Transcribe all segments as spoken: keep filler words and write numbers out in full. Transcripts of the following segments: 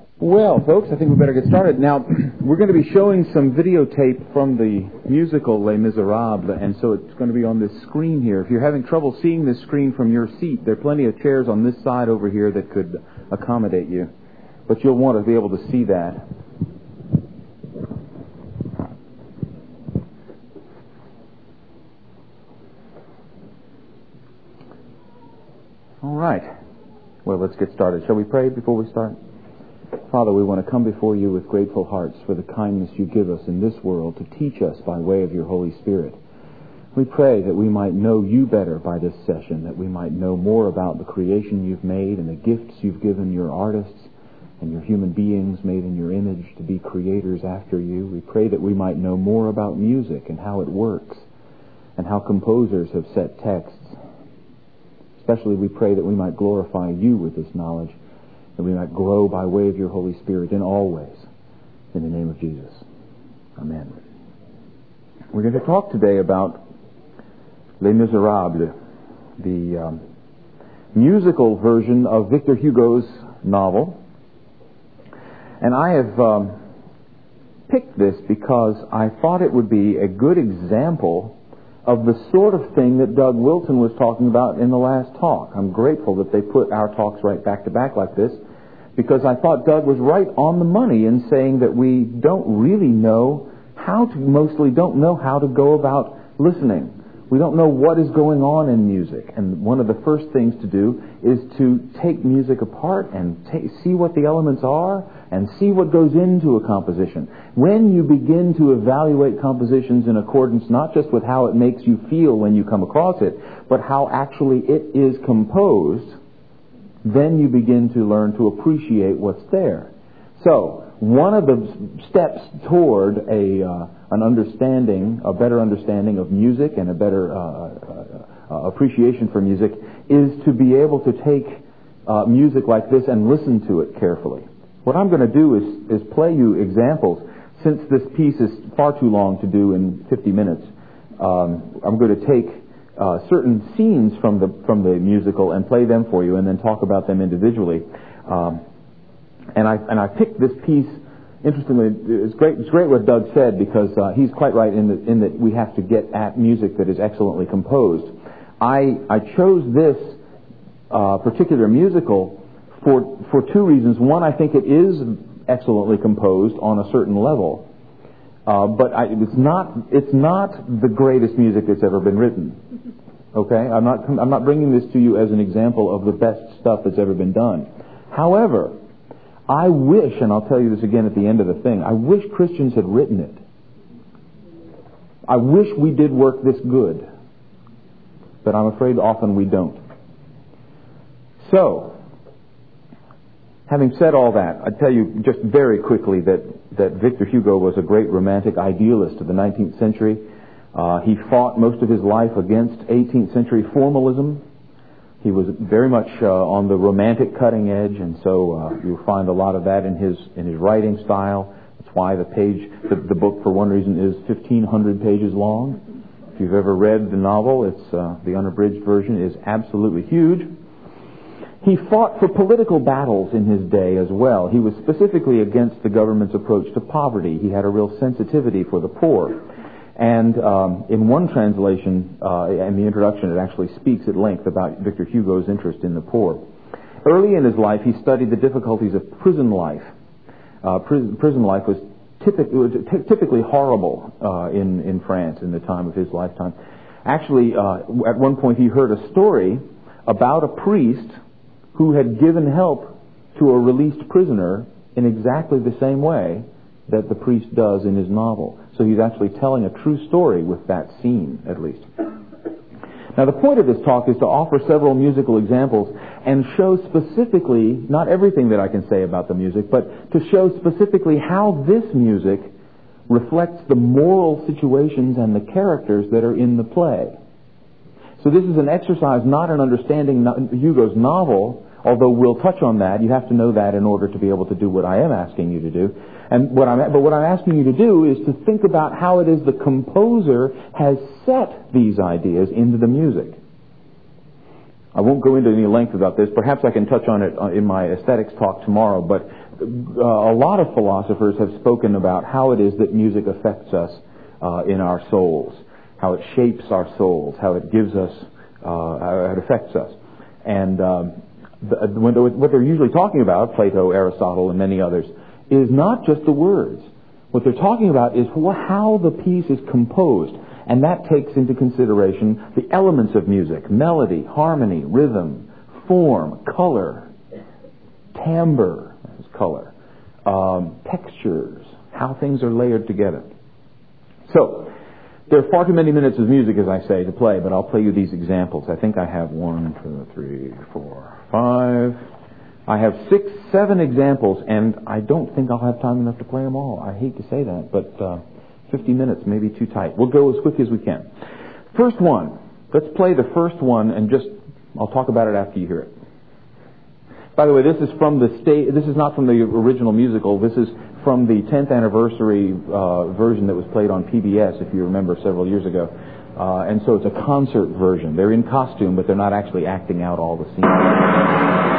Well, folks, I think we better get started. Now, we're going to be showing some videotape from the musical Les Miserables, and so it's going to be on this screen here. If you're having trouble seeing this screen from your seat, there are plenty of chairs on this side over here that could accommodate you, but you'll want to be able to see that. All right. Well, let's get started. Shall we pray before we start? Father, we want to come before you with grateful hearts for the kindness you give us in this world to teach us by way of your Holy Spirit. We pray that we might know you better by this session, that we might know more about the creation you've made and the gifts you've given your artists and your human beings made in your image to be creators after you. We pray that we might know more about music and how it works and how composers have set texts. Especially we pray that we might glorify you with this knowledge, that we might grow by way of your Holy Spirit in all ways. In the name of Jesus. Amen. We're going to talk today about Les Miserables, the um, musical version of Victor Hugo's novel. And I have um, picked this because I thought it would be a good example of the sort of thing that Doug Wilson was talking about in the last talk. I'm grateful that they put our talks right back to back like this, because I thought Doug was right on the money in saying that we don't really know how to, mostly don't know how to go about listening. We don't know what is going on in music. And one of the first things to do is to take music apart and ta- see what the elements are and see what goes into a composition. When you begin to evaluate compositions in accordance not just with how it makes you feel when you come across it, but how actually it is composed, then you begin to learn to appreciate what's there. So, one of the steps toward a uh, an understanding, a better understanding of music and a better uh, uh, uh, appreciation for music is to be able to take uh, music like this and listen to it carefully. What I'm going to do is, is play you examples. Since this piece is far too long to do in fifty minutes, um, I'm going to take uh, certain scenes from the from the musical and play them for you, and then talk about them individually. Um, and I and I picked this piece. Interestingly, it's great. It's great what Doug said, because uh, he's quite right in that in that we have to get at music that is excellently composed. I I chose this uh, particular musical for for two reasons. One, I think it is excellently composed on a certain level, uh, but I, it's not it's not the greatest music that's ever been written. Okay, I'm not I'm not bringing this to you as an example of the best stuff that's ever been done. However, I wish, and I'll tell you this again at the end of the thing, I wish Christians had written it. I wish we did work this good, but I'm afraid often we don't. So, having said all that, I tell you just very quickly that, that Victor Hugo was a great romantic idealist of the nineteenth century. Uh, he fought most of his life against eighteenth century formalism. He was very much uh, on the romantic cutting edge, and so uh, you'll find a lot of that in his in his writing style. That's why the page, the, the book, for one reason, is fifteen hundred pages long. If you've ever read the novel, it's uh, the unabridged version is absolutely huge. He fought for political battles in his day as well. He was specifically against the government's approach to poverty. He had a real sensitivity for the poor. And um, in one translation, uh, in the introduction, it actually speaks at length about Victor Hugo's interest in the poor. Early in his life, he studied the difficulties of prison life. Uh, prison, prison life was, typic, was t- typically horrible uh, in, in France in the time of his lifetime. Actually, uh, at one point he heard a story about a priest who had given help to a released prisoner in exactly the same way that the priest does in his novel. So he's actually telling a true story with that scene, at least. Now, the point of this talk is to offer several musical examples and show specifically, not everything that I can say about the music, but to show specifically how this music reflects the moral situations and the characters that are in the play. So this is an exercise not in understanding Hugo's novel, although we'll touch on that. You have to know that in order to be able to do what I am asking you to do. And what I'm, but what I'm asking you to do is to think about how it is the composer has set these ideas into the music. I won't go into any length about this. Perhaps I can touch on it in my aesthetics talk tomorrow, but uh, a lot of philosophers have spoken about how it is that music affects us uh, in our souls, how it shapes our souls, how it gives us, uh, how it affects us. And um, the, when they're, what they're usually talking about, Plato, Aristotle, and many others, is not just the words. What they're talking about is how the piece is composed. And that takes into consideration the elements of music: melody, harmony, rhythm, form, color, timbre, that's color, um, textures, how things are layered together. So, there are far too many minutes of music, as I say, to play, but I'll play you these examples. I think I have one, two, three, four, five. I have six, seven examples, and I don't think I'll have time enough to play them all. I hate to say that, but uh, fifty minutes may be too tight. We'll go as quick as we can. First one. Let's play the first one, and just I'll talk about it after you hear it. By the way, this is from the sta- This is not from the original musical. This is from the tenth anniversary uh, version that was played on P B S, if you remember, several years ago. Uh, and so it's a concert version. They're in costume, but they're not actually acting out all the scenes.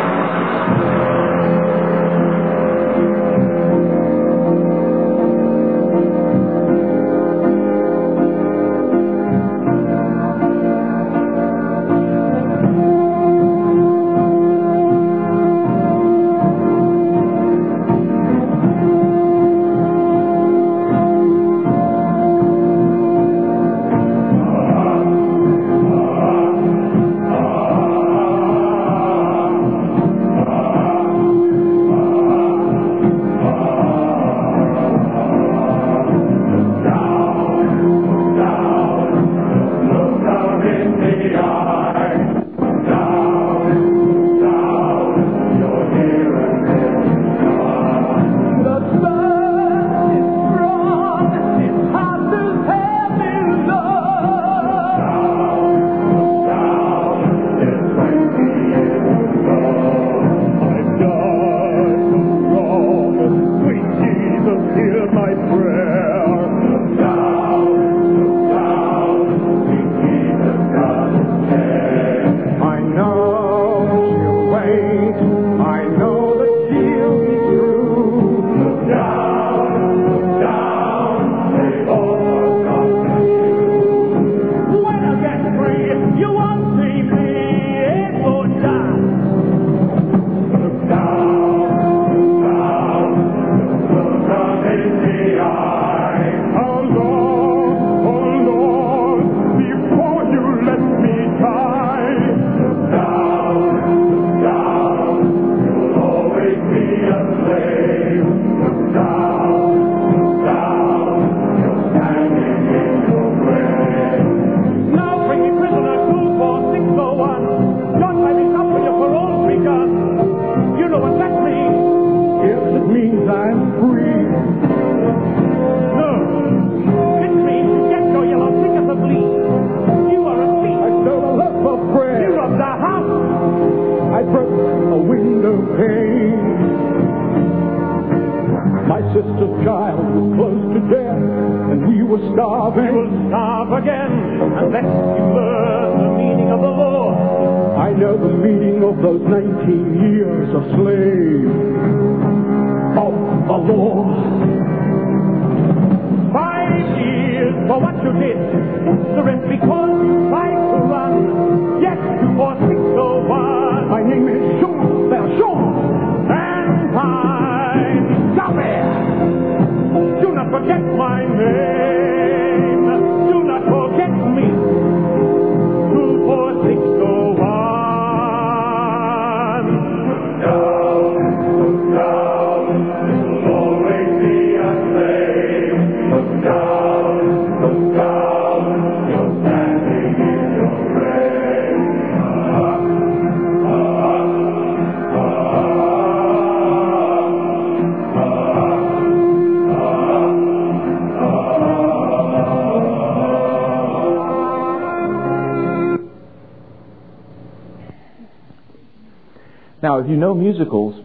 Now, if you know musicals,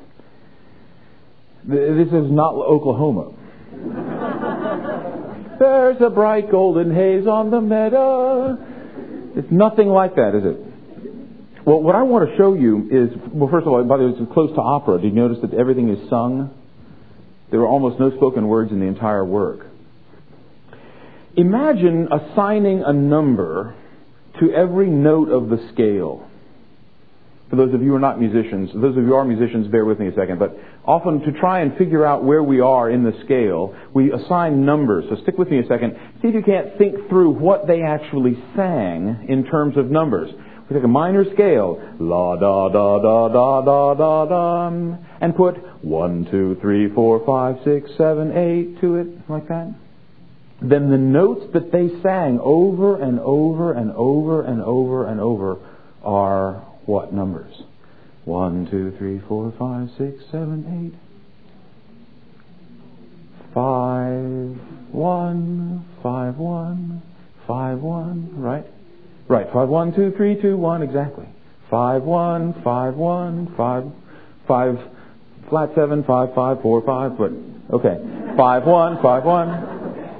this is not Oklahoma. There's a bright golden haze on the meadow. It's nothing like that, is it? Well, what I want to show you is, well, first of all, by the way, it's close to opera. Did you notice that everything is sung? There are almost no spoken words in the entire work. Imagine assigning a number to every note of the scale. For those of you who are not musicians, those of you who are musicians, bear with me a second, but often to try and figure out where we are in the scale, we assign numbers. So stick with me a second. See if you can't think through what they actually sang in terms of numbers. We take a minor scale, la da da da da da da da, and put one, two, three, four, five, six, seven, eight to it, like that. Then the notes that they sang over and over and over and over and over are what numbers? One, two, three, four, five, six, seven, eight. Five, one, five, one, five, one, right? Right, five, one, two, three, two, one, exactly. Five, one, five, one, five, five, flat seven, five, five, four, five, but, okay. Five, one, five, one.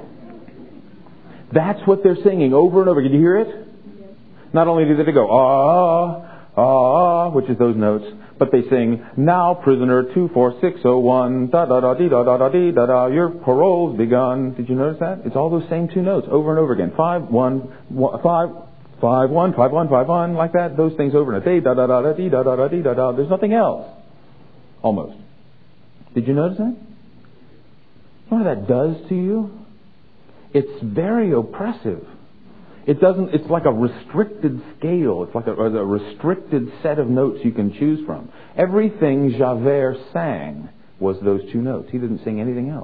That's what they're singing over and over. Did you hear it? Not only did they go, ah, ah, which is those notes, but they sing, now prisoner two four six oh one, da da da dee da da da dee da da, your parole's begun. Did you notice that? It's all those same two notes over and over again. Five, one, one five, five, one, five, one, five, one, like that. Those things over and over. Da da da da dee da da da dee da da. There's nothing else. Almost. Did you notice that? You know what that does to you? It's very oppressive. It doesn't, it's like a restricted scale. It's like a, a restricted set of notes you can choose from. Everything Javert sang was those two notes. He didn't sing anything else.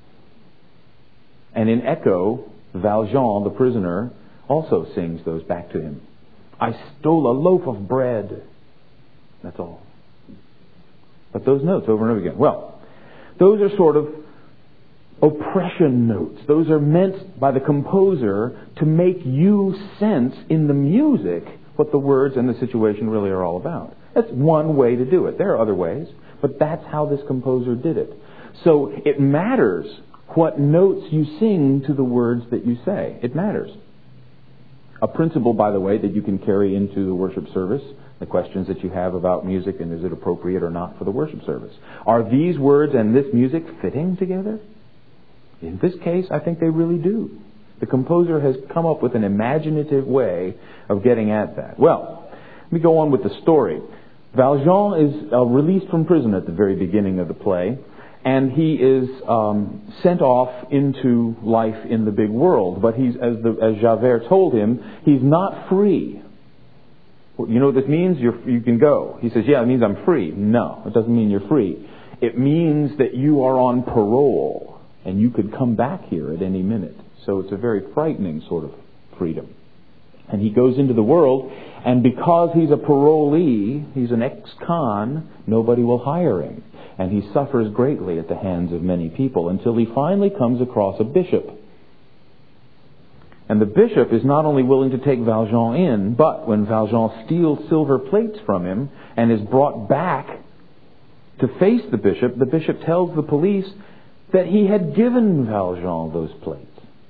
And in Echo, Valjean, the prisoner, also sings those back to him. I stole a loaf of bread. That's all. But those notes over and over again. Well, those are sort of oppression notes. Those are meant by the composer to make you sense in the music what the words and the situation really are all about. That's one way to do it. There are other ways, but that's how this composer did it. So it matters what notes you sing to the words that you say. It matters. A principle, by the way, that you can carry into the worship service, the questions that you have about music and is it appropriate or not for the worship service. Are these words and this music fitting together? In this case, I think they really do. The composer has come up with an imaginative way of getting at that. Well, let me go on with the story. Valjean is uh, released from prison at the very beginning of the play, and he is um, sent off into life in the big world. But he's, as, the, as Javert told him, he's not free. You know what this means? You're, you can go. He says, yeah, it means I'm free. No, it doesn't mean you're free. It means that you are on parole. And you could come back here at any minute. So it's a very frightening sort of freedom. And he goes into the world, and because he's a parolee, he's an ex-con, nobody will hire him. And he suffers greatly at the hands of many people until he finally comes across a bishop. And the bishop is not only willing to take Valjean in, but when Valjean steals silver plates from him and is brought back to face the bishop, the bishop tells the police that he had given Valjean those plates.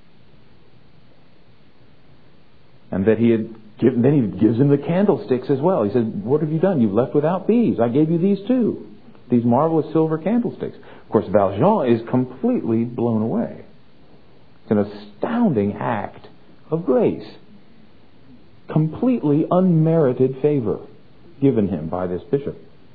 And that he had given, then he gives him the candlesticks as well. He says, what have you done? You've left without these. I gave you these too. These marvelous silver candlesticks. Of course, Valjean is completely blown away. It's an astounding act of grace. Completely unmerited favor given him by this bishop.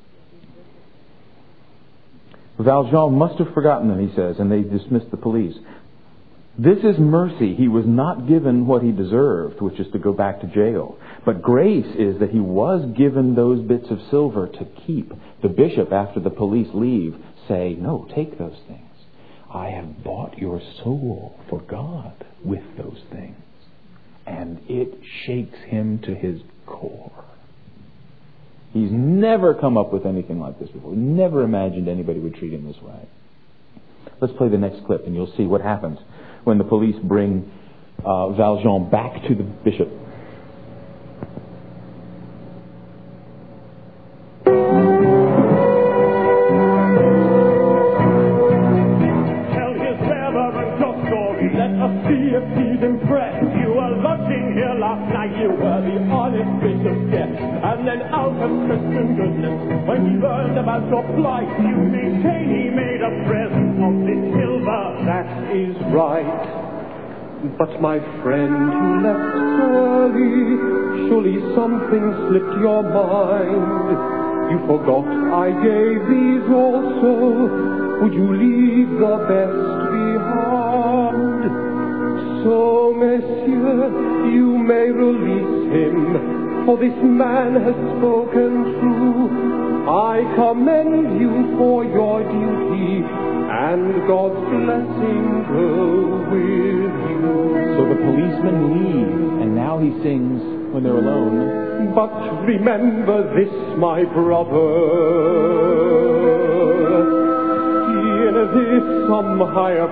Valjean must have forgotten them, he says, and they dismissed the police. This is mercy. He was not given what he deserved, which is to go back to jail. But grace is that he was given those bits of silver to keep. The bishop, after the police leave, say, no, take those things. I have bought your soul for God with those things. And it shakes him to his core. He's never come up with anything like this before. He never imagined anybody would treat him this way. Let's play the next clip and you'll see what happens when the police bring uh, Valjean back to the bishop. Tell his reverend your story. Let us see if he's impressed. You were lodging here last night. You were the honest bishop's guest. And down and out of Christian goodness. When he learned about your plight, you maintain he made a present of this silver. That is right. But my friend, you left so early. Surely something slipped your mind. You forgot I gave these also. Would you leave the best behind? So, monsieur, you may release him, for this man has spoken true. I commend you for your duty, and God's blessing go with you. So the policemen leave, and now he sings when they're alone. But remember this, my brother, in this some higher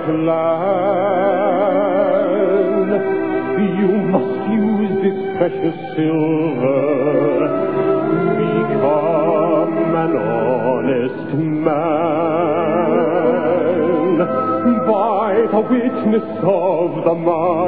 plan, you must use this precious silver. Become an honest man by the witness of the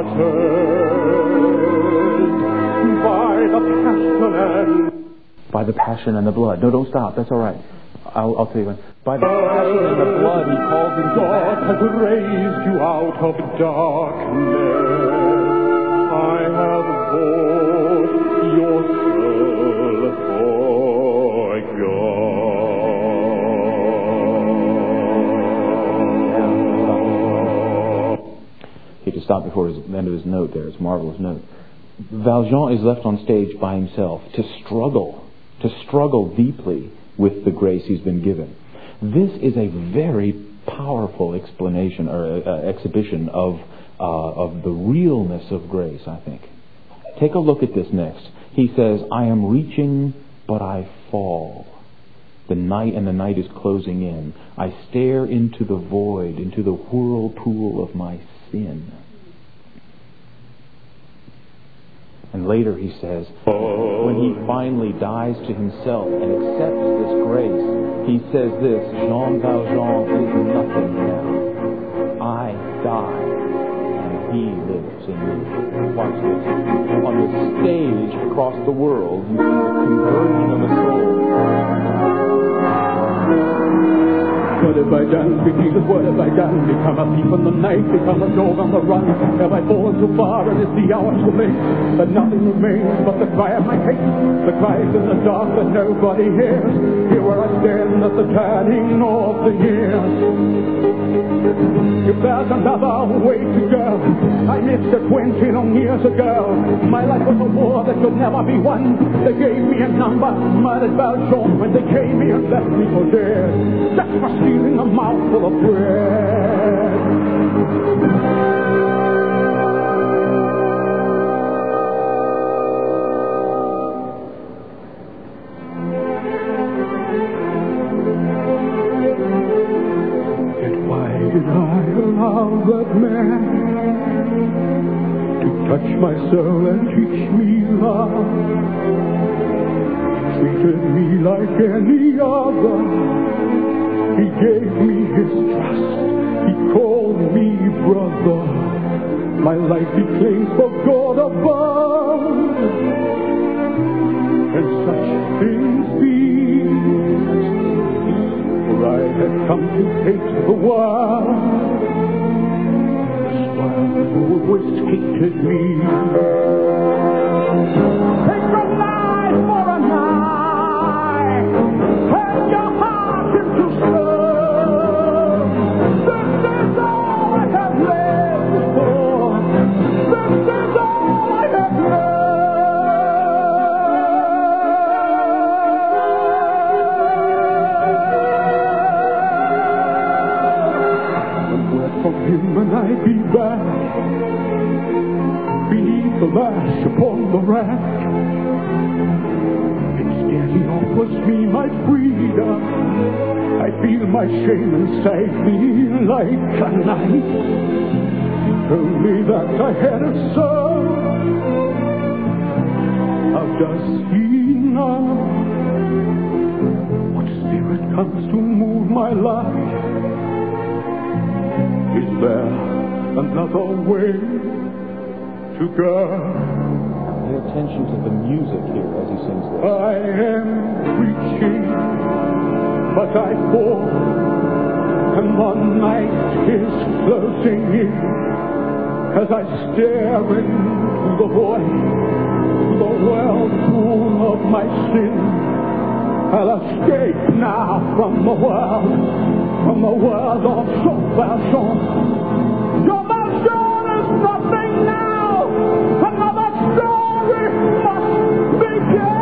martyrs, by the passion and by the passion and the blood. No, don't stop. That's all right. I'll, I'll tell you when. By the passion and the blood, he calls him to God has raised you out of darkness. I have bought your soul for God. He just stopped before his, the end of his note there. It's a marvelous note. Valjean is left on stage by himself to struggle, to struggle deeply with the grace he's been given. This is a very powerful explanation or uh, exhibition of uh, of the realness of grace, I think. Take a look at this next. He says, I am reaching, but I fall. The night and the night is closing in. I stare into the void, into the whirlpool of my sin. And later he says, when he finally dies to himself and accepts this grace, he says this, Jean Valjean is nothing now. I die, and he lives in me. Watch this. On the stage across the world, you see the conversion of a soul. What have I done? Big Jesus, what have I done? Become a thief in the night, become a dog on the run. Have I fallen too far, and is the hour too late? That nothing remains but the cry of my hate. The cries in the dark that nobody hears. Here where I stand at the turning of the years. If there's another way to go, I missed it twenty long years ago. My life was a war that could never be won. They gave me a number, murdered Valjean, when they came me and left me for dead. Just for stealing a mouthful of bread. Yet why did I allow that man to touch my soul and teach me love? He treated me like any other. He gave me his trust. He called me brother. My life he claims for God above. And such things be. For I had come to hate the world. This world always hated me. Take your life for a night. Turn your heart into stone. And I'd be back beneath the lash upon the rack. Instead he offers me my freedom. I feel my shame inside me like a knife. He told me that I had it so. How does he know? What spirit comes to move my life? Is there another way to go? Pay attention to the music here as he sings this. I am preaching, but I fall, and the night is closing in. As I stare into the void, the whirlpool of my sin, I'll escape now from the world, from the world of Saint-Vincent. Your passion is nothing now, another story must begin.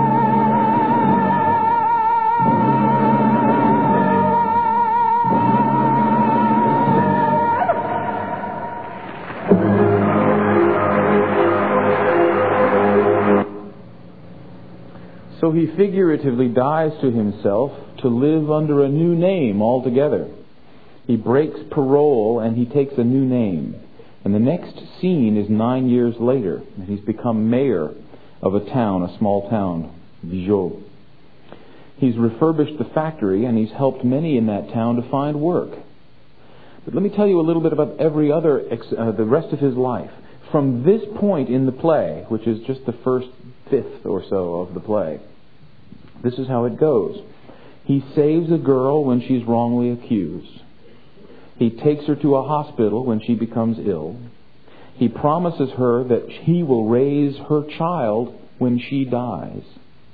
So he figuratively dies to himself to live under a new name altogether. He breaks parole and he takes a new name. And the next scene is nine years later, and he's become mayor of a town, a small town, Vizot. He's refurbished the factory and he's helped many in that town to find work. But let me tell you a little bit about every other, ex- uh, the rest of his life. From this point in the play, which is just the first fifth or so of the play, this is how it goes. He saves a girl when she's wrongly accused. He takes her to a hospital when she becomes ill. He promises her that he will raise her child when she dies.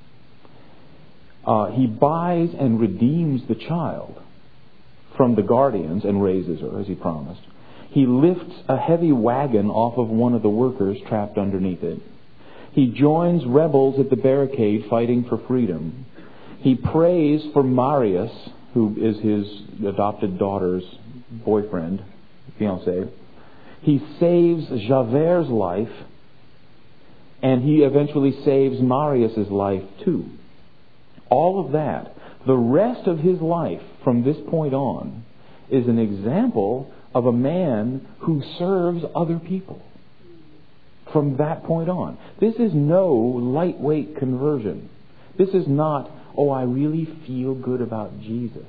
Uh, he buys and redeems the child from the guardians and raises her as he promised. He lifts a heavy wagon off of one of the workers trapped underneath it. He joins rebels at the barricade fighting for freedom. He prays for Marius, who is his adopted daughter's boyfriend, fiancé. He saves Javert's life, and he eventually saves Marius's life too. All of that, the rest of his life from this point on, is an example of a man who serves other people. From that point on. This is no lightweight conversion. This is not, oh, I really feel good about Jesus.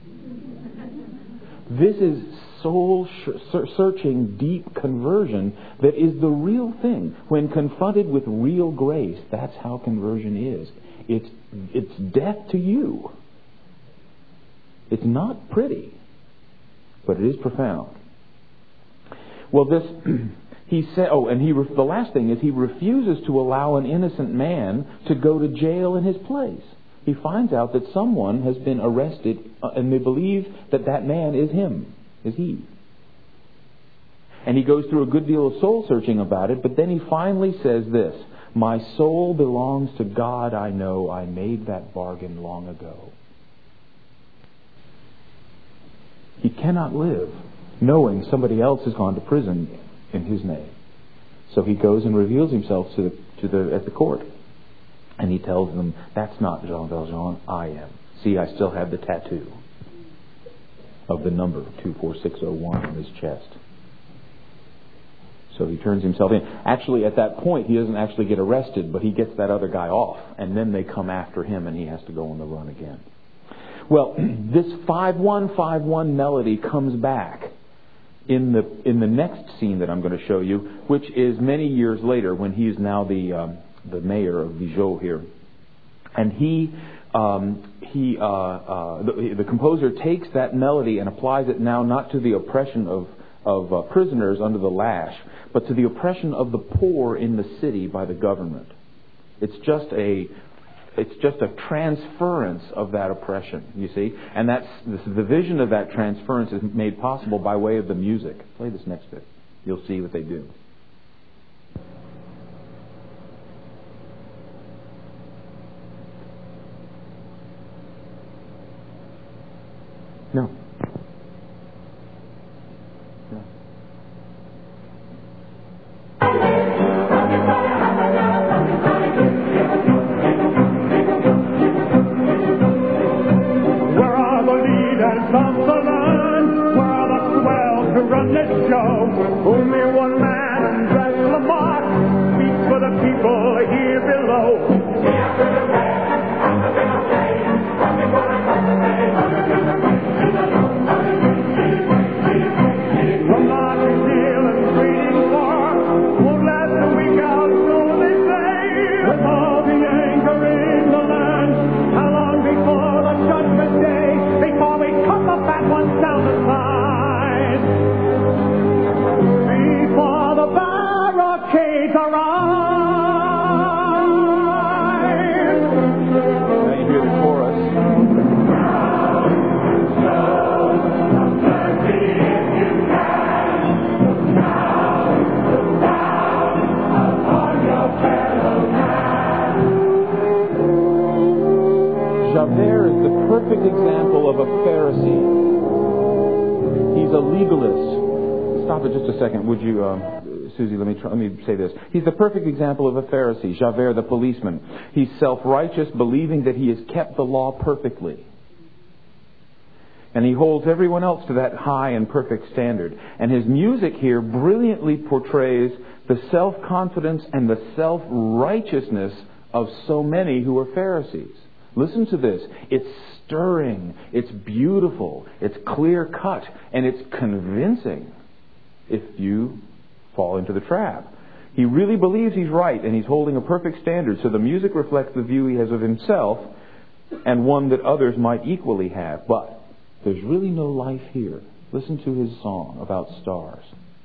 This is soul-searching, deep conversion that is the real thing. When confronted with real grace, that's how conversion is. It's, it's death to you. It's not pretty, but it is profound. Well, this... He said, oh, and he the last thing is he refuses to allow an innocent man to go to jail in his place. He finds out that someone has been arrested, uh, and they believe that that man is him, is he. And he goes through a good deal of soul searching about it, but then he finally says this: "My soul belongs to God. I know I made that bargain long ago." He cannot live knowing somebody else has gone to prison in his name. So he goes and reveals himself to the, to the at the court. And he tells them, "That's not Jean Valjean, I am. See, I still have the tattoo of the number two four six oh one on his chest." So he turns himself in. Actually, at that point, he doesn't actually get arrested, but he gets that other guy off. And then they come after him and he has to go on the run again. Well, this five one five one melody comes back in the in the next scene that I'm going to show you, which is many years later when he is now the um, the mayor of Vizot here, and he um, he uh, uh, the, the composer takes that melody and applies it now not to the oppression of of uh, prisoners under the lash, but to the oppression of the poor in the city by the government. It's just a It's just a transference of that oppression, you see. And that's the vision of that transference is made possible by way of the music. Play this next bit. You'll see what they do. No. No. From the land where are the swells who run this show? Only one man, André Lamar, speaks for the people here below. From Martin Hill and Breeding War won't last a week out, so they say. He's a legalist. Stop it just a second, would you, um, Susie? Let me try, let me say this. He's the perfect example of a Pharisee, Javert the policeman. He's self-righteous, believing that he has kept the law perfectly. And he holds everyone else to that high and perfect standard. And his music here brilliantly portrays the self-confidence and the self-righteousness of so many who are Pharisees. Listen to this. It's stirring. It's beautiful. It's clear-cut. And it's convincing if you fall into the trap. He really believes he's right and he's holding a perfect standard. So the music reflects the view he has of himself and one that others might equally have. But there's really no life here. Listen to his song about stars.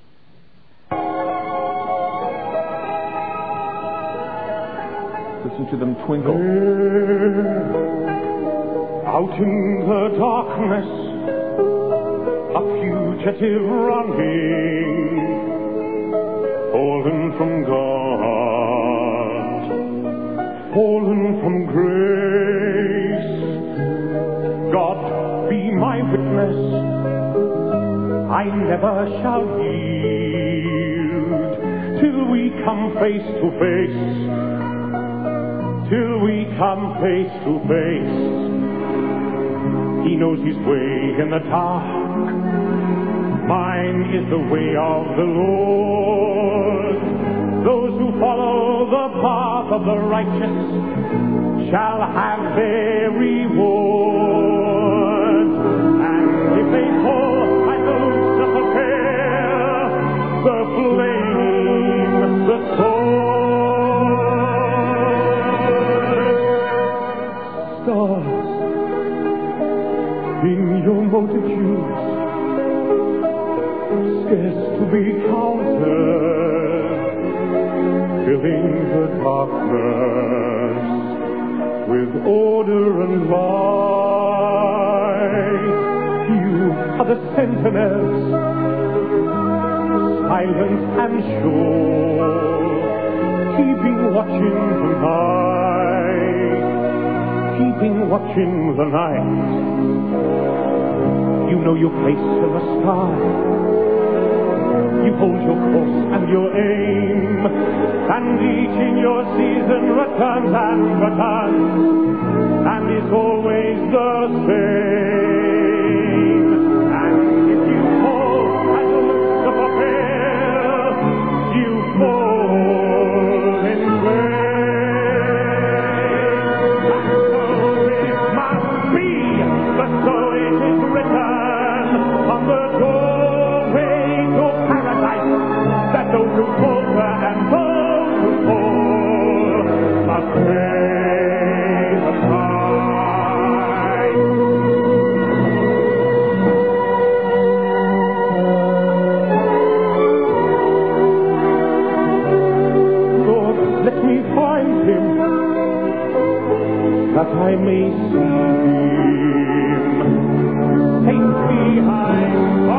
Listen to them twinkle. Out in the darkness, a fugitive running, fallen from God, fallen from grace. God, be my witness, I never shall yield till we come face to face, till we come face to face. He knows his way in the dark, mine is the way of the Lord. Those who follow the path of the righteous shall have their reward. And if they fall at the Lucifer fair, the flame, the sword, stars in your multitudes, scarce to be counted, filling the darkness with order and light. You are the sentinels, silent and sure, keeping watch in the night, keeping watch in the night. You know your place in the sky, you hold your course and your aim, and each in your season returns and returns, and is always the same. And if you fall and Lucifer fail, you fall in vain. And so it must be, but so it is written on the doorway to paradise, that those who falter and those who fall must pay the price. Lord, let me find him, that I may see him. Take behind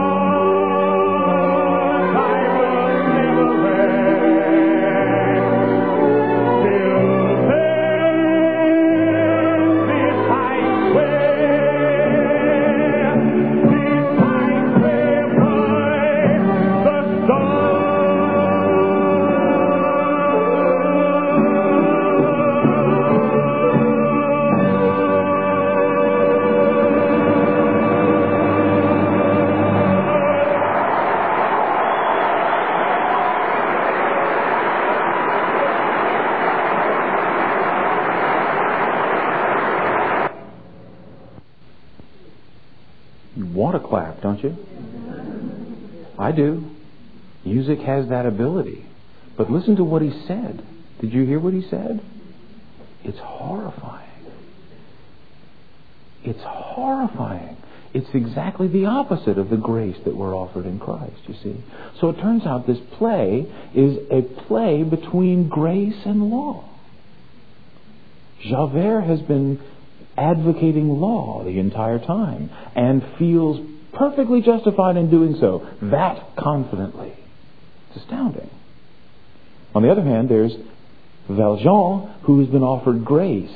bars, I will never rest. Till then, this I swear, this I swear by the stars. You want to clap, don't you? I do. Music has that ability. But listen to what he said. Did you hear what he said? It's horrifying. It's horrifying. It's exactly the opposite of the grace that we're offered in Christ, you see. So it turns out this play is a play between grace and law. Javert has been advocating law the entire time and feels perfectly justified in doing so, that confidently. It's astounding. On the other hand, there's Valjean, who has been offered grace.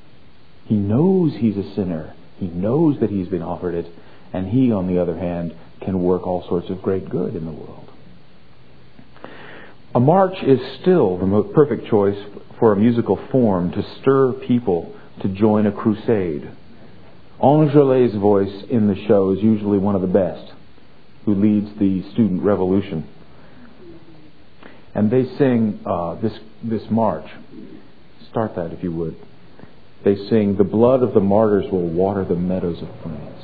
He knows he's a sinner. He knows that he's been offered it. And he, on the other hand, can work all sorts of great good in the world. A march is still the most perfect choice for a musical form to stir people to join a crusade. Angelé's voice in the show is usually one of the best, who leads the student revolution. And they sing uh, this this march. Start that if you would. They sing, "The blood of the martyrs will water the meadows of France."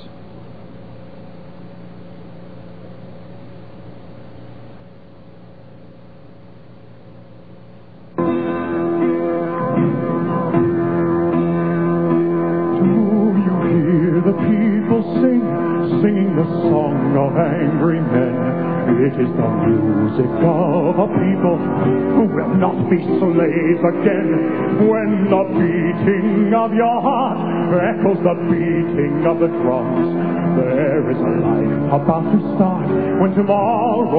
Do you hear the people sing, singing the song of angry men? It is the music of a people who will not be slaves again. When the beating of your heart echoes the beating of the drums, there is a life about to start when tomorrow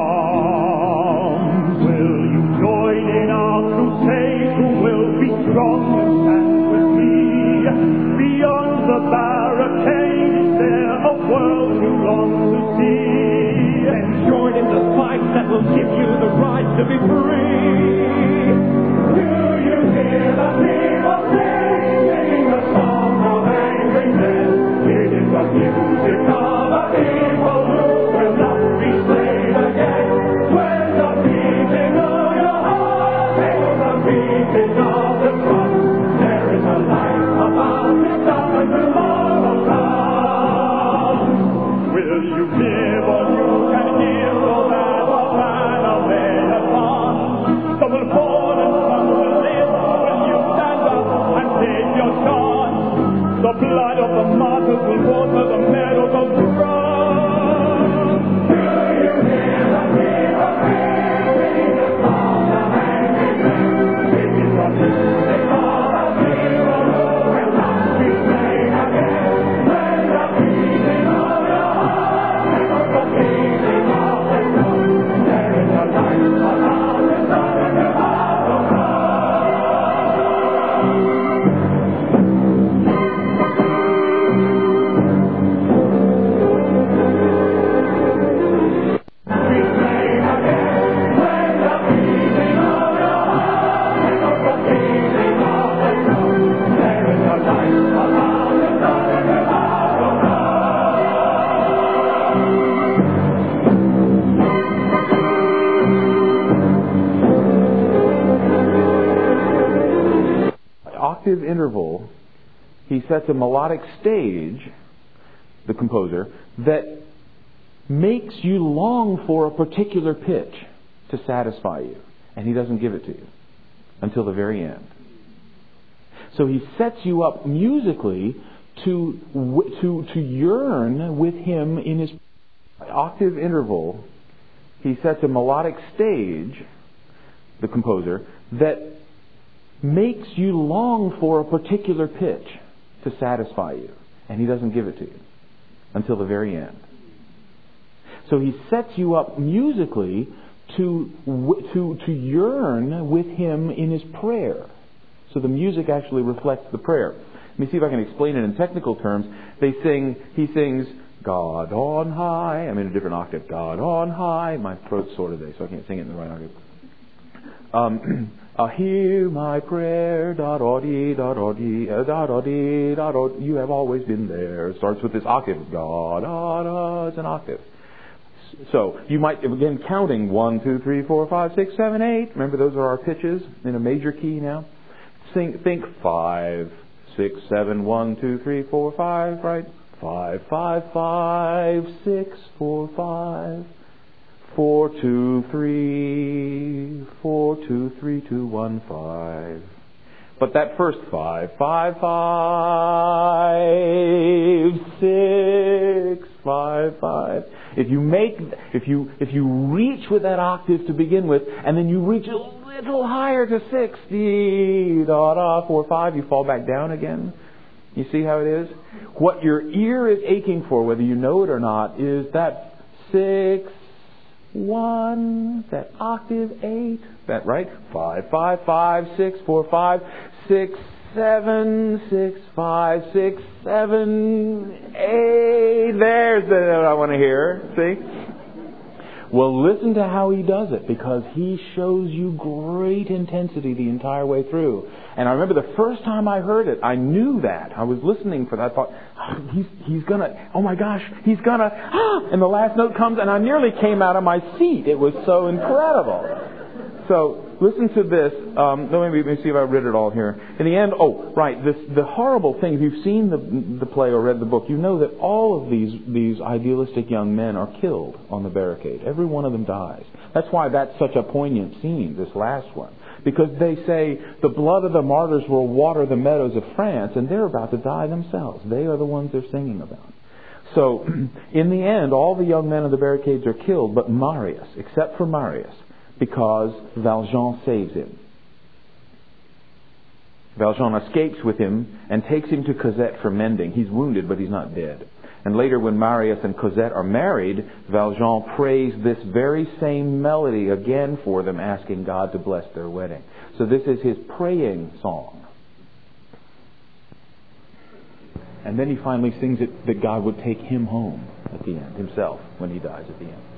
comes. Will you join in our crusade? Who will be strong and stand with me? Beyond the barricade, is there a world you long to see? And join in the fight that will give you the right to be free. Do you hear the people sing, singing the song of angry men? It is the music of a people who will not be slaves again. When the beating of your heart echoes the beating of the drum, there is a light about to start when tomorrow comes. Will you live or you can hear all that the plan of men has gone? Some will fall and some will live when you stand up and take your shot. The blood of the martyrs will water the meadows of France. Do you hear the people singing the song of angry men? It is the music of a people who will not be slaves again. When the beating of your heart echoes the beating of the drum, there is a light about the sun and the tomorrow comes. Be slaves again. When the beating of your heart echoes the beating of the drum, there is a light about the sun and the tomorrow comes. Octave interval, he sets a melodic stage, the composer, that makes you long for a particular pitch to satisfy you. And he doesn't give it to you until the very end. So he sets you up musically to to to yearn with him in his octave interval. He sets a melodic stage, the composer, that makes you long for a particular pitch to satisfy you. And he doesn't give it to you until the very end. So he sets you up musically to to to yearn with him in his prayer. So the music actually reflects the prayer. Let me see if I can explain it in technical terms. They sing, he sings, God on high. I'm in a different octave. God on high. My throat's sore today, so I can't sing it in the right octave. Um, uh, hear my prayer, da da dee, da da dee, da da dee, da da. You have always been there. It starts with this octave. Da da da. It's an octave. So you might begin counting one, two, three, four, five, six, seven, eight. Remember, those are our pitches in a major key now. Think, think five, six, seven, one, two, three, four, five. Right? Five, five, five, six, four, five. Four, two, three, four, two, three, two, one, five. But that first five, five, five, six, five, five. If you make, if you if you reach with that octave to begin with, and then you reach a little higher to six, dee, da, da, four, five, you fall back down again. You see how it is? What your ear is aching for, whether you know it or not, is that six, one, that octave eight, that right? Five, five, five, six, four, five, six, seven, six, five, six, seven, eight. There's the note I want to hear. See? Well, listen to how he does it, because he shows you great intensity the entire way through. And I remember the first time I heard it, I knew that. I was listening for that. I thought, oh, he's, he's going to, oh my gosh, he's going to, ah! And the last note comes, and I nearly came out of my seat. It was so incredible. So, listen to this. Um, let, me, let me see if I read it all here. In the end, oh, right, this, the horrible thing, if you've seen the, the play or read the book, you know that all of these, these idealistic young men are killed on the barricade. Every one of them dies. That's why that's such a poignant scene, this last one. Because they say the blood of the martyrs will water the meadows of France, and they're about to die themselves. They are the ones they're singing about. So, in the end, all the young men on the barricades are killed, but Marius, except for Marius, because Valjean saves him. Valjean escapes with him and takes him to Cosette for mending. He's wounded, but he's not dead. And later, when Marius and Cosette are married, Valjean prays this very same melody again for them, asking God to bless their wedding. So this is his praying song. And then he finally sings it that God would take him home at the end, himself, when he dies at the end.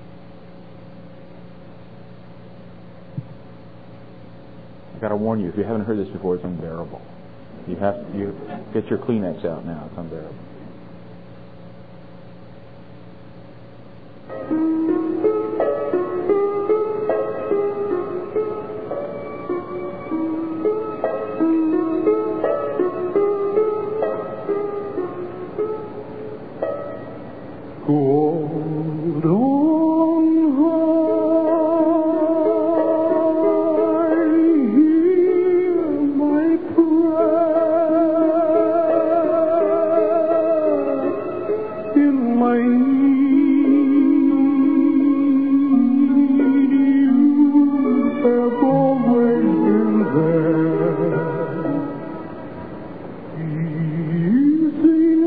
I've got to warn you, if you haven't heard this before, it's unbearable. You have you get your Kleenex out now. It's unbearable. Hold on high, hear my prayer in my need. You have always been there. Easy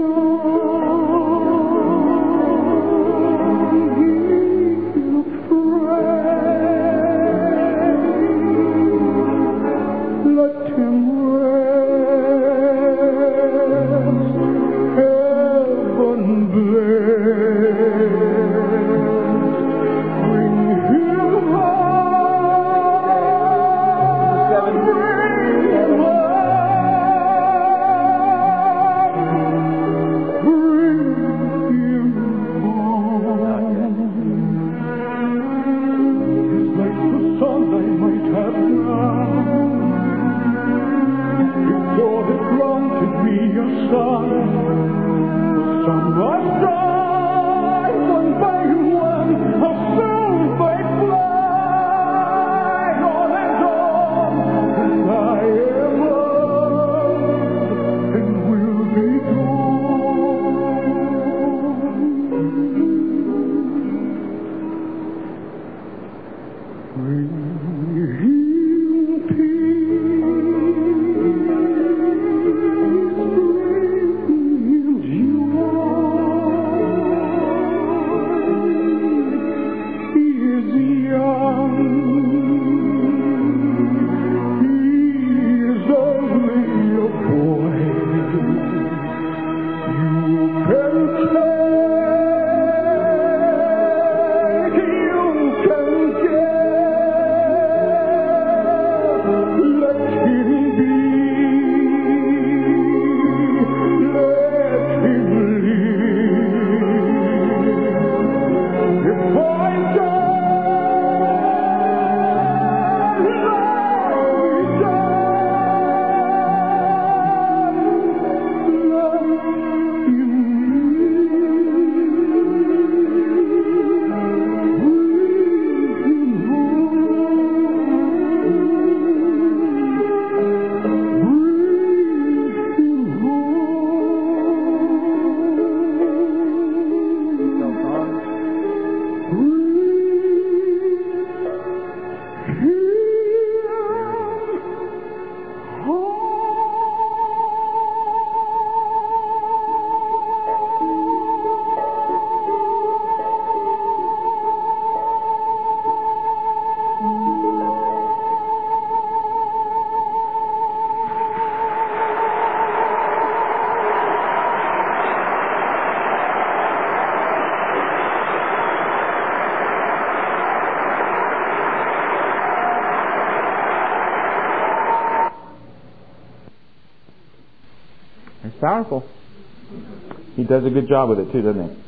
powerful. He does a good job with it too, doesn't he?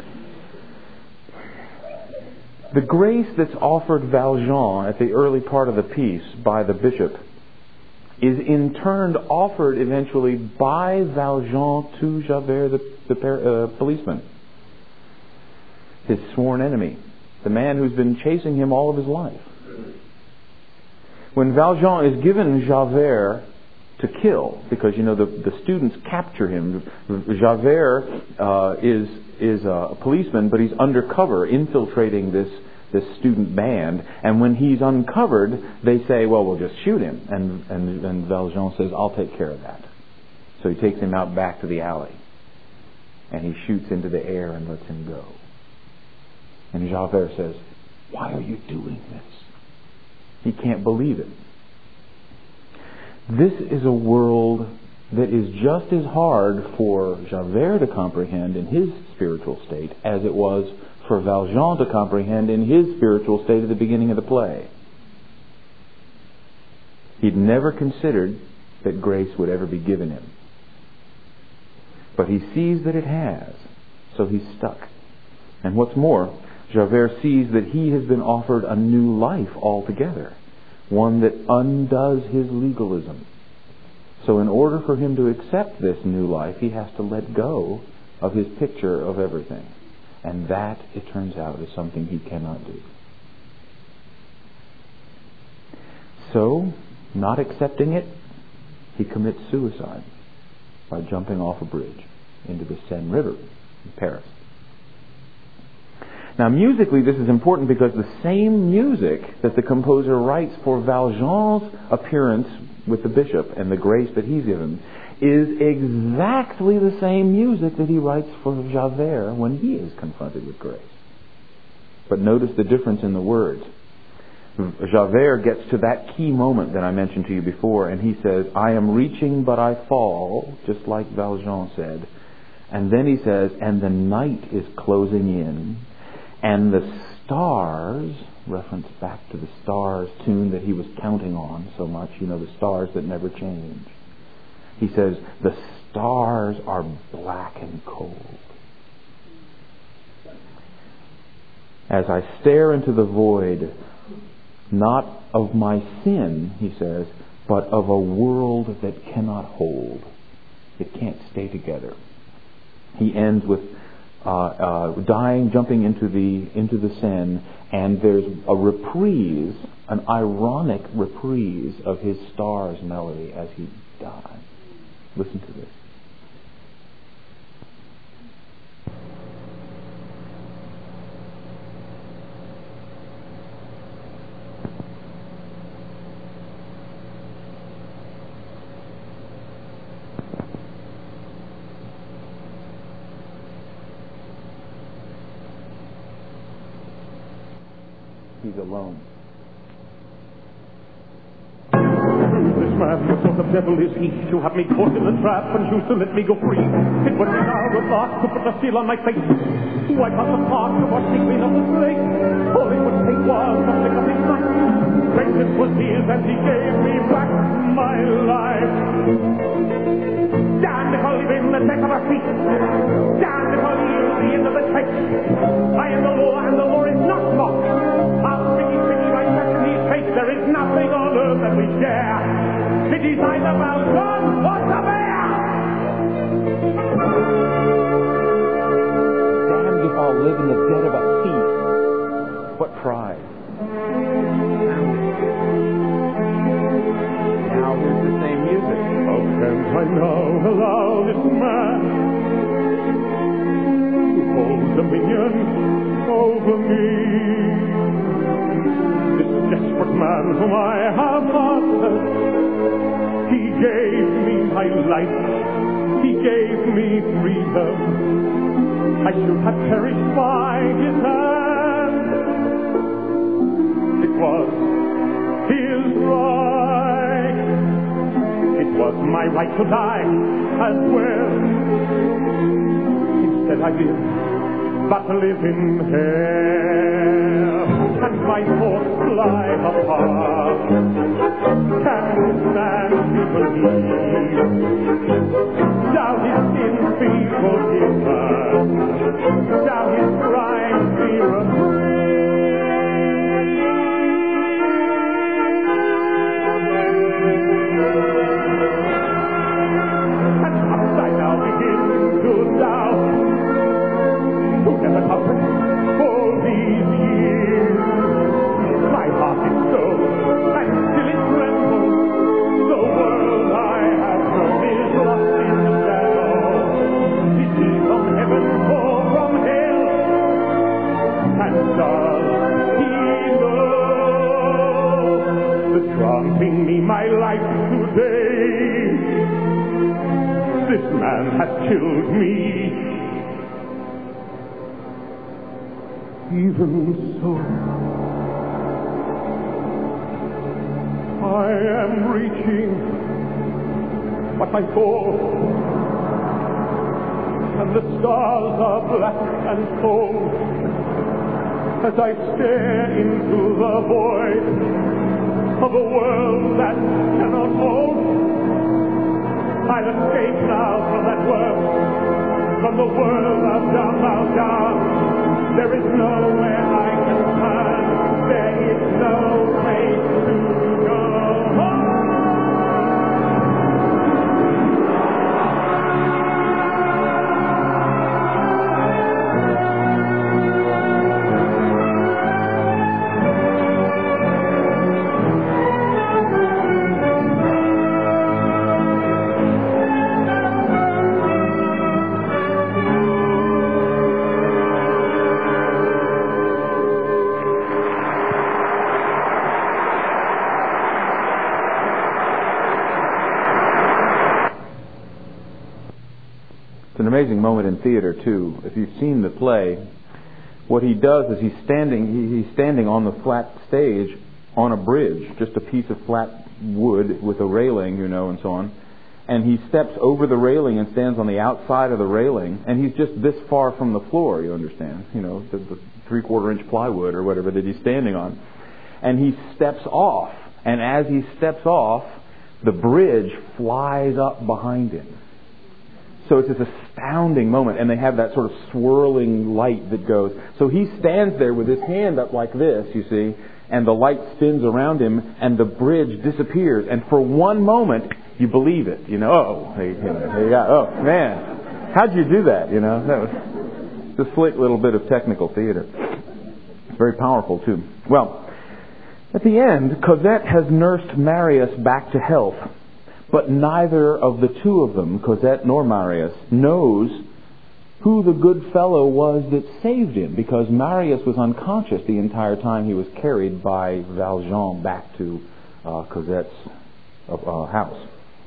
The grace that's offered Valjean at the early part of the piece by the bishop is in turn offered eventually by Valjean to Javert, the, the uh, policeman, his sworn enemy, the man who's been chasing him all of his life. When Valjean is given Javert to kill, because you know the, the students capture him, Javert uh, is is a policeman, but he's undercover, infiltrating this this student band. And when he's uncovered, they say, "Well, we'll just shoot him." And and, and Valjean says, "I'll take care of that." So he takes him out back to the alley, and he shoots into the air and lets him go. And Javert says, "Why are you doing this?" He can't believe it. This is a world that is just as hard for Javert to comprehend in his spiritual state as it was for Valjean to comprehend in his spiritual state at the beginning of the play. He'd never considered that grace would ever be given him. But he sees that it has, so he's stuck. And what's more, Javert sees that he has been offered a new life altogether, one that undoes his legalism. So in order for him to accept this new life, he has to let go of his picture of everything. And that, it turns out, is something he cannot do. So, not accepting it, he commits suicide by jumping off a bridge into the Seine River in Paris. Now, musically, this is important because the same music that the composer writes for Valjean's appearance with the bishop and the grace that he's given is exactly the same music that he writes for Javert when he is confronted with grace. But notice the difference in the words. Javert gets to that key moment that I mentioned to you before, and he says, "I am reaching, but I fall," just like Valjean said. And then he says, "And the night is closing in, and the stars," reference back to the stars tune that he was counting on so much, you know, the stars that never change. He says, "The stars are black and cold. As I stare into the void, not of my sin," he says, "but of a world that cannot hold." It can't stay together. He ends with uh, uh, dying, jumping into the into the Seine, and there's a reprise, an ironic reprise of his stars melody as he dies. Listen to this. He's alone. This man, what sort of devil is he, to have me caught in the trap and choose to let me go free? It would be now a thought to put a seal on my face, wipe out the part to wash me clean of the slate. All it would take was a flick of his knife. Vengeance was his and he gave me back my life. Damn if I'll leave him the deck of our feet. Damn if I'll yield the end of the chase. I am the law and the law is not mocked. There is nothing on earth that we share. It is either Valjean or Javert. Damned if I'll live in the bed of a thief. What pride. Now here's the same music. How can I now allow this man to hold dominion over me? Desperate man whom I have mastered, he gave me my life, he gave me freedom. I should have perished by his hand. It was his right, it was my right to die as well. Instead I live, but live in hell. And my thoughts fly apart. Can this man be believed? Now his forgiven, shall his crimes be reprieved? And perhaps I now begin to doubt who never comfort all these years. My heart is cold and still it trembles. The world I have known is lost in shadow. Is he from heaven or from hell? And does he know that's granting me my life today? This man has killed me. Even so, I am reaching, but I fall, and the stars are black and cold as I stare into the void of a world that cannot hold. I'll escape now from that world, from the world of Jean Valjean. There is nowhere I can turn. There is no place to go. An amazing moment in theater too. If you've seen the play, what he does is he's standing he, he's standing on the flat stage on a bridge, just a piece of flat wood with a railing, you know, and so on. And he steps over the railing and stands on the outside of the railing, and he's just this far from the floor, you understand, you know, the, the three-quarter inch plywood or whatever that he's standing on. And he steps off, and as he steps off, the bridge flies up behind him. So it's this astounding moment, and they have that sort of swirling light that goes. So he stands there with his hand up like this, you see, and the light spins around him, and the bridge disappears. And for one moment, you believe it. You know, oh, there you go. Oh, man, how'd you do that? You know, that was just a slick little bit of technical theater. It's very powerful, too. Well, at the end, Cosette has nursed Marius back to health. But neither of the two of them, Cosette nor Marius, knows who the good fellow was that saved him, because Marius was unconscious the entire time he was carried by Valjean back to uh, Cosette's uh, uh, house.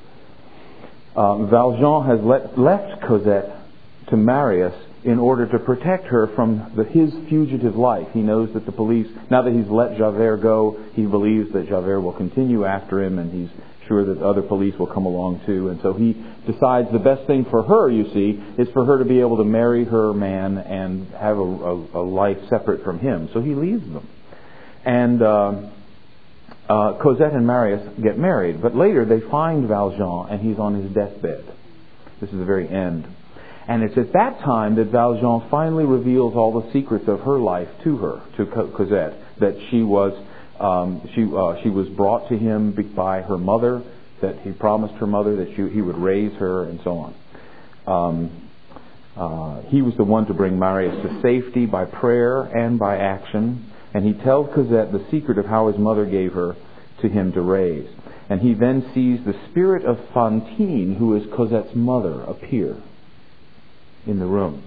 Uh, Valjean has let, left Cosette to Marius in order to protect her from the, his fugitive life. He knows that the police, now that he's let Javert go, he believes that Javert will continue after him, and he's sure that other police will come along too. And so he decides the best thing for her, you see, is for her to be able to marry her man and have a, a, a life separate from him. So he leaves them. And uh, uh, Cosette and Marius get married. But later they find Valjean, and he's on his deathbed. This is the very end. And it's at that time that Valjean finally reveals all the secrets of her life to her, to Cosette, that she was um, she uh, she was brought to him by her mother, that he promised her mother that she, he would raise her, and so on. Um, uh, he was the one to bring Marius to safety by prayer and by action, and he tells Cosette the secret of how his mother gave her to him to raise. And he then sees the spirit of Fantine, who is Cosette's mother, appear in the room.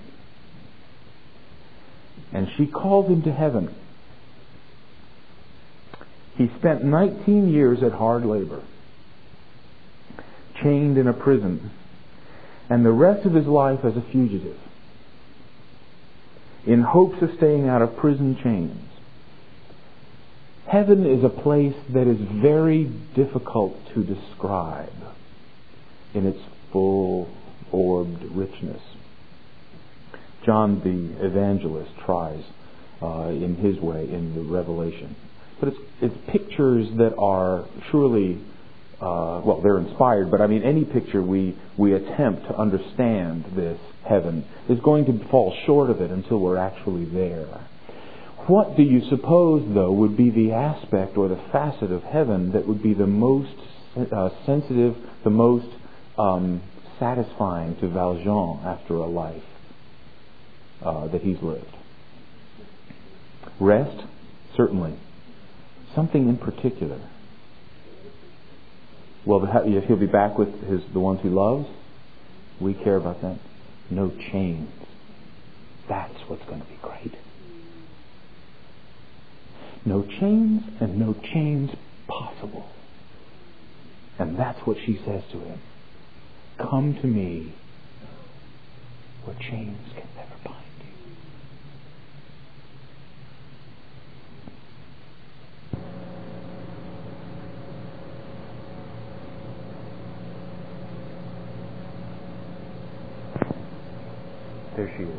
And she calls him to heaven. He spent nineteen years at hard labor, chained in a prison, and the rest of his life as a fugitive, in hopes of staying out of prison chains. Heaven is a place that is very difficult to describe in its full-orbed richness. John the Evangelist tries uh, in his way in the Revelation. But it's, it's pictures that are surely, uh, well, they're inspired, but I mean any picture we, we attempt to understand this heaven is going to fall short of it until we're actually there. What do you suppose, though, would be the aspect or the facet of heaven that would be the most uh, sensitive, the most um, satisfying to Valjean after a life uh, that he's lived? Rest? Certainly. Something in particular. Well, if he'll be back with his the ones he loves, we care about that. No chains. That's what's going to be great. No chains and no chains possible. And that's what she says to him. Come to me where chains can never bind you. There she is.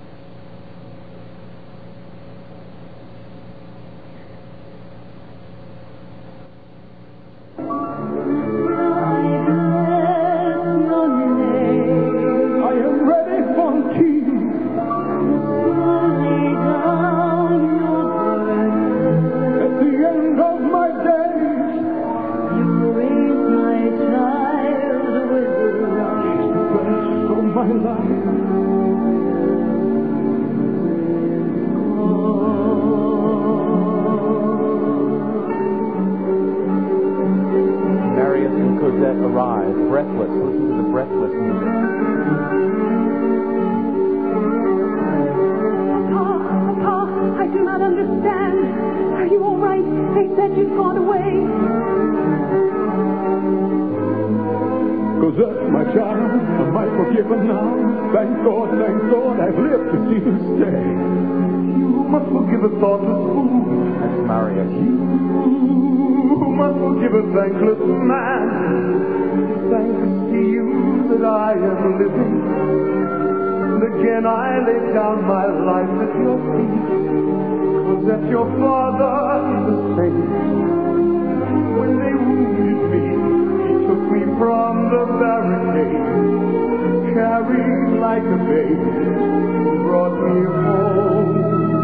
Thankless man, thanks to you that I am living. And again I lay down my life at your feet, 'cause that your father is a saint. When they wounded me, he took me from the barricade, carried like a baby, brought me home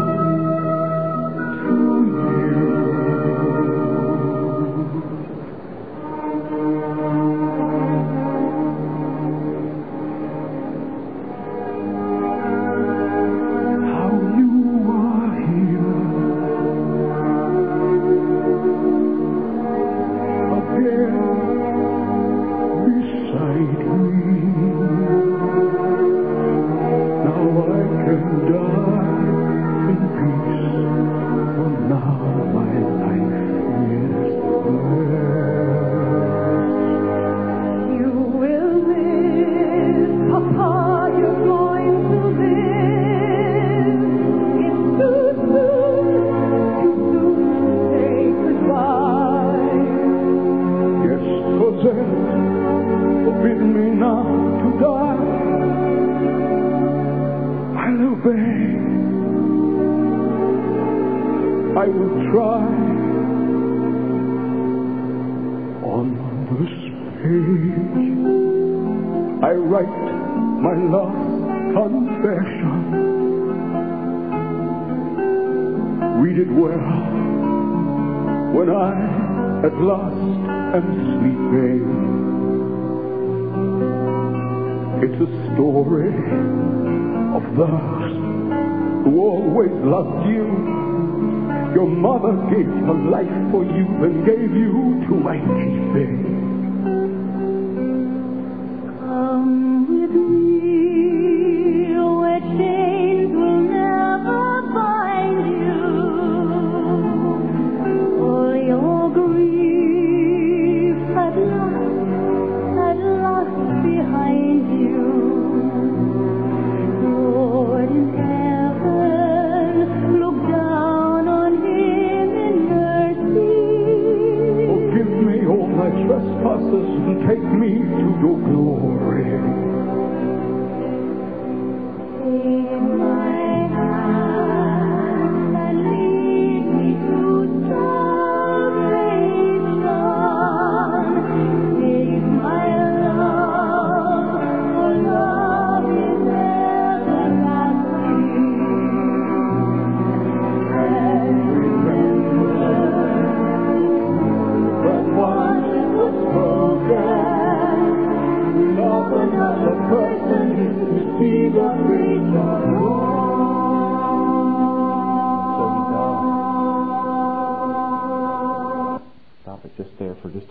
to you. Gave her life for you and gave you to my keeping. Come with me where chains will never bind you. All your grief at last, at last behind you. Lord in heaven, look down on him. Trespass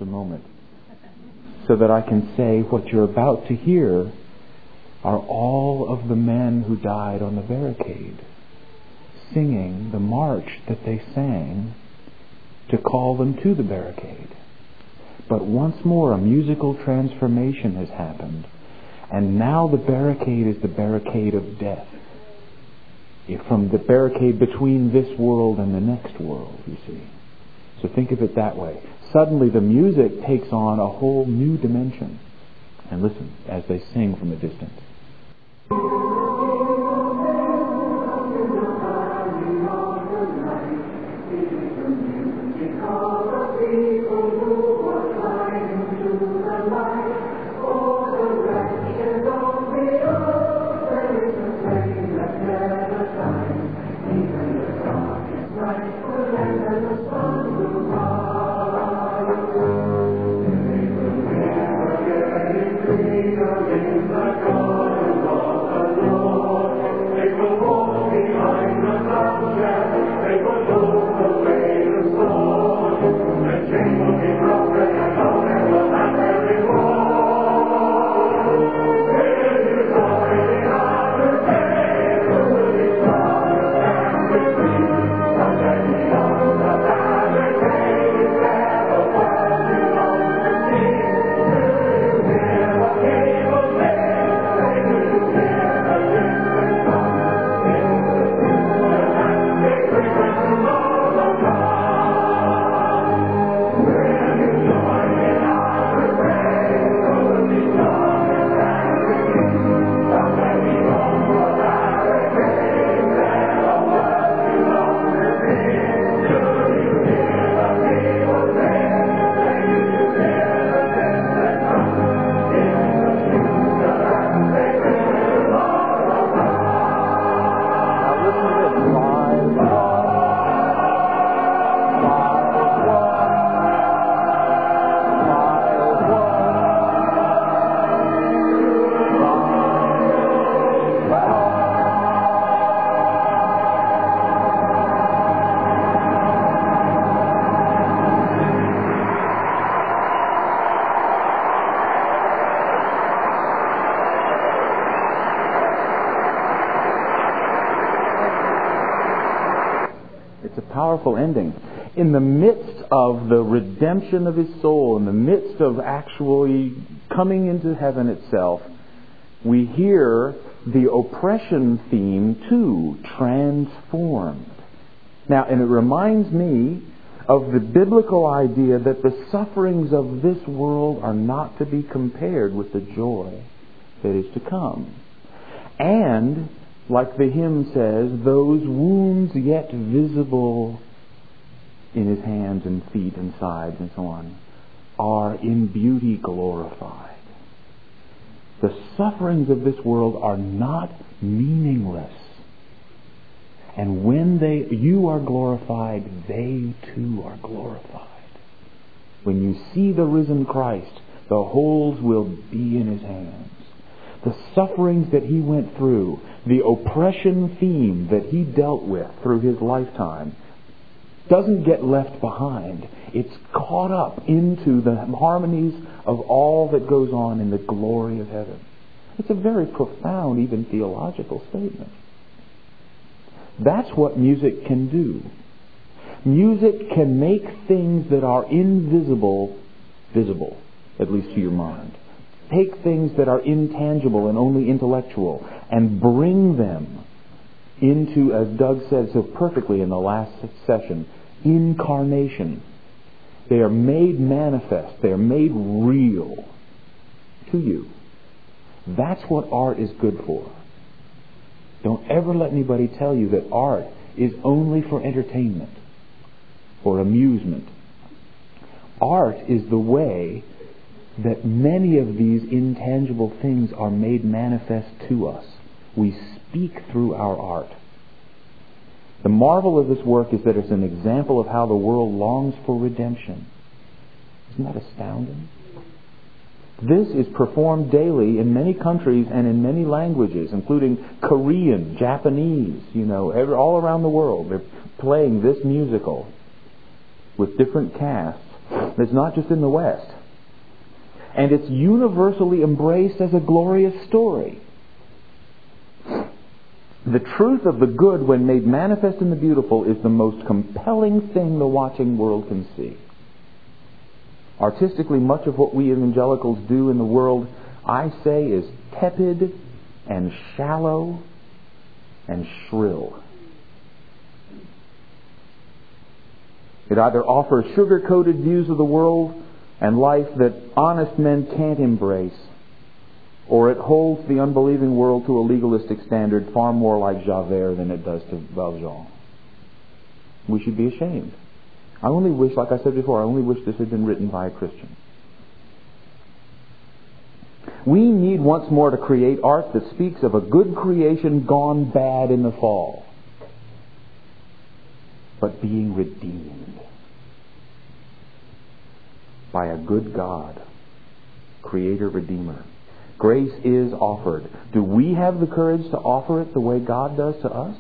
a moment so that I can say what you're about to hear are all of the men who died on the barricade, singing the march that they sang to call them to the barricade. But once more a musical transformation has happened, and now the barricade is the barricade of death. From the barricade between this world and the next world, you see. So think of it that way. Suddenly the music takes on a whole new dimension. And listen as they sing from a distance. Powerful ending. In the midst of the redemption of his soul, in the midst of actually coming into heaven itself, we hear the oppression theme too, transformed. Now, and it reminds me of the biblical idea that the sufferings of this world are not to be compared with the joy that is to come. And like the hymn says, those wounds yet visible in his hands and feet and sides and so on are in beauty glorified. The sufferings of this world are not meaningless. And when they you are glorified, they too are glorified. When you see the risen Christ, the holes will be in his hands. The sufferings that he went through, the oppression theme that he dealt with through his lifetime, doesn't get left behind. It's caught up into the harmonies of all that goes on in the glory of heaven. It's a very profound, even theological statement. That's what music can do. Music can make things that are invisible visible, at least to your mind. Take things that are intangible and only intellectual and bring them into, as Doug said so perfectly in the last session, incarnation. They are made manifest. They are made real to you. That's what art is good for. Don't ever let anybody tell you that art is only for entertainment or amusement. Art is the way that many of these intangible things are made manifest to us. We speak through our art. The marvel of this work is that it's an example of how the world longs for redemption. Isn't that astounding? This is performed daily in many countries and in many languages, including Korean, Japanese, you know, every, all around the world. They're playing this musical with different casts. It's not just in the West. And it's universally embraced as a glorious story. The truth of the good, when made manifest in the beautiful, is the most compelling thing the watching world can see. Artistically, much of what we evangelicals do in the world, I say, is tepid and shallow and shrill. It either offers sugar-coated views of the world and life that honest men can't embrace, or it holds the unbelieving world to a legalistic standard far more like Javert than it does to Valjean. We should be ashamed. I only wish, like I said before, I only wish this had been written by a Christian. We need once more to create art that speaks of a good creation gone bad in the fall, but being redeemed by a good God, Creator, Redeemer. Grace is offered. Do we have the courage to offer it the way God does to us?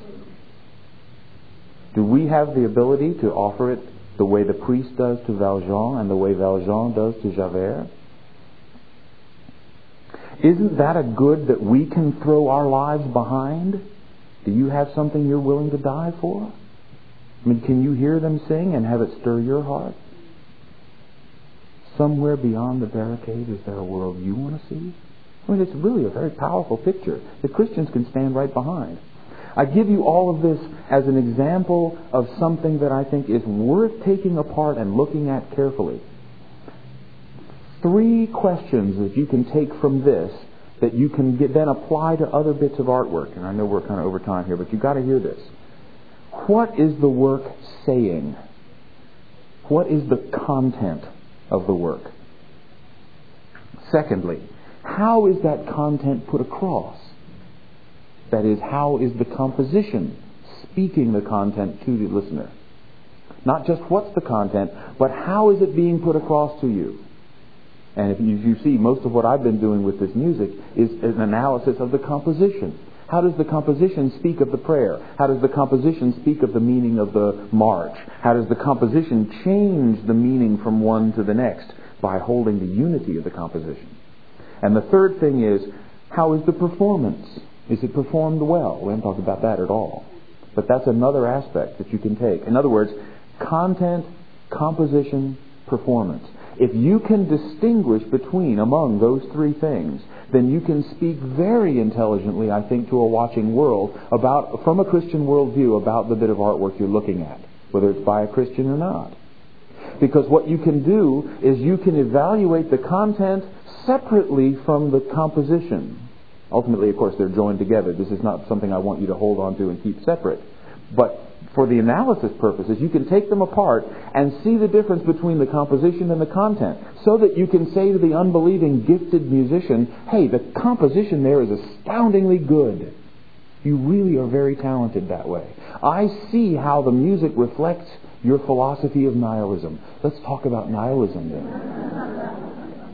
Do we have the ability to offer it the way the priest does to Valjean and the way Valjean does to Javert? Isn't that a good that we can throw our lives behind? Do you have something you're willing to die for? I mean, can you hear them sing and have it stir your heart? Somewhere beyond the barricade, is there a world you want to see? I mean, it's really a very powerful picture that Christians can stand right behind. I give you all of this as an example of something that I think is worth taking apart and looking at carefully. Three questions that you can take from this that you can get, then apply to other bits of artwork. And I know we're kind of over time here, but you've got to hear this. What is the work saying? What is the content of the work? Secondly, how is that content put across? That is, how is the composition speaking the content to the listener? Not just what's the content, but how is it being put across to you? And if you, you see, most of what I've been doing with this music is an analysis of the composition. How does the composition speak of the prayer? How does the composition speak of the meaning of the march? How does the composition change the meaning from one to the next by holding the unity of the composition? And the third thing is, how is the performance? Is it performed well? We haven't talked about that at all. But that's another aspect that you can take. In other words, content, composition, performance. If you can distinguish between, among those three things, then you can speak very intelligently, I think, to a watching world about, from a Christian worldview, about the bit of artwork you're looking at, whether it's by a Christian or not. Because what you can do is you can evaluate the content separately from the composition. Ultimately, of course, they're joined together. This is not something I want you to hold on to and keep separate. But for the analysis purposes, you can take them apart and see the difference between the composition and the content, so that you can say to the unbelieving gifted musician, hey, the composition there is astoundingly good. You really are very talented that way. I see how the music reflects your philosophy of nihilism. Let's talk about nihilism then.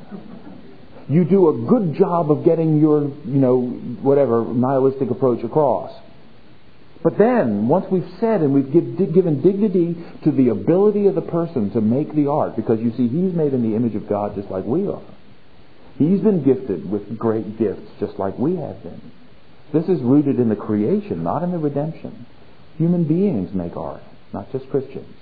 You do a good job of getting your, you know, whatever, nihilistic approach across. But then, once we've said and we've give, given dignity to the ability of the person to make the art, because you see, he's made in the image of God just like we are. He's been gifted with great gifts just like we have been. This is rooted in the creation, not in the redemption. Human beings make art, not just Christians.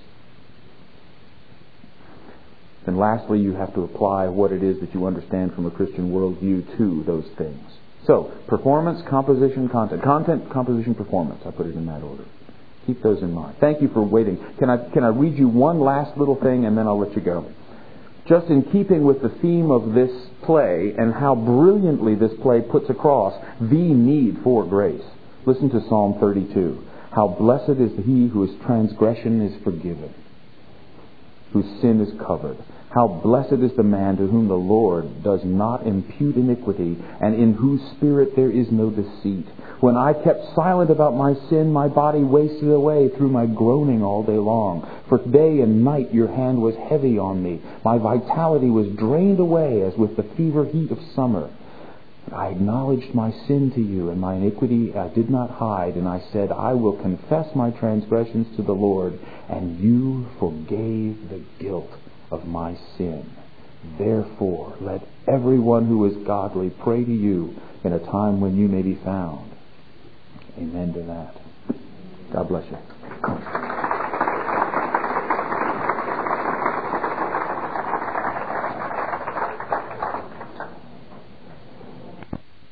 And lastly, you have to apply what it is that you understand from a Christian worldview to those things. So, performance, composition, content. Content, composition, performance. I put it in that order. Keep those in mind. Thank you for waiting. Can I, can I read you one last little thing and then I'll let you go? Just in keeping with the theme of this play and how brilliantly this play puts across the need for grace. Listen to Psalm thirty-two. How blessed is he whose transgression is forgiven, whose sin is covered. How blessed is the man to whom the Lord does not impute iniquity, and in whose spirit there is no deceit. When I kept silent about my sin, my body wasted away through my groaning all day long. For day and night your hand was heavy on me. My vitality was drained away as with the fever heat of summer. I acknowledged my sin to you, and my iniquity I did not hide. And I said, I will confess my transgressions to the Lord, and you forgave the guilt of my sin. Therefore, let everyone who is godly pray to you in a time when you may be found. Amen to that. God bless you.